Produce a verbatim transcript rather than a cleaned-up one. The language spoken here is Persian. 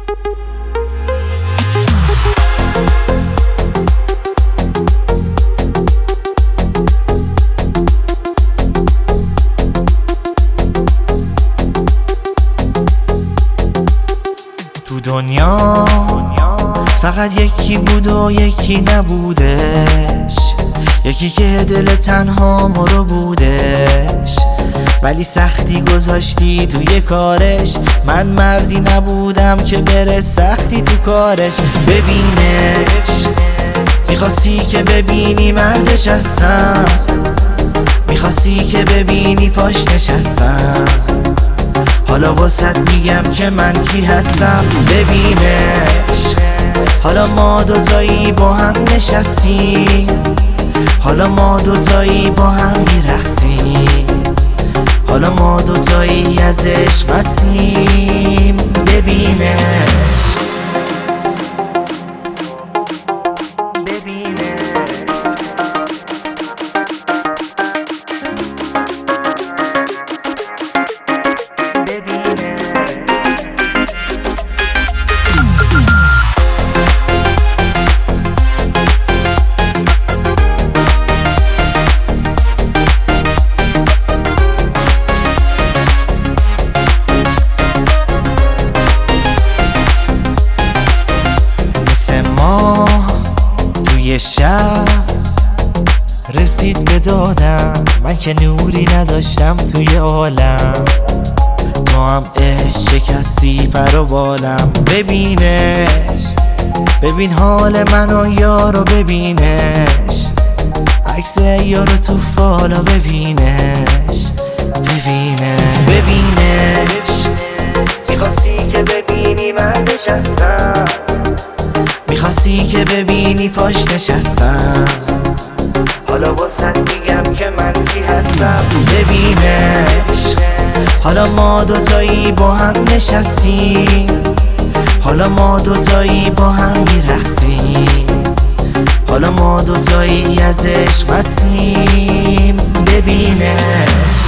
تو دنیا فقط یکی بود و یکی نبودش، یکی که دل تنها مرو بودش، ولی سختی گذاشتی توی کارش. من مردی نبودم که بره سختی تو کارش. ببینش، میخواستی که ببینی مردش هستم، میخواستی که ببینی پاش نشستم. حالا واسط میگم که من کی هستم. ببینش، حالا ما دوتایی با هم نشستیم، حالا ما دوتایی با هم میرقصیم، حالا ما دوتایی از عشق هستیم. ببینش، توی شب رسید به دادم، من که نوری نداشتم توی عالم، تو هم عشق شکستی پر و بالم. ببینش، ببین حال من و یارو، ببینش عکس یارو تو فالو، ببینش ببینش ببینش میخواستی که ببینی مردش هستم، میخواستی که ببینی پاش نشستم. حالا واسط میگم که من کی هستم. ببینش، حالا ما دوتایی با هم نشستیم، حالا ما دوتایی با هم میرقصیم، حالا ما دوتایی از عشق هستیم. ببینش.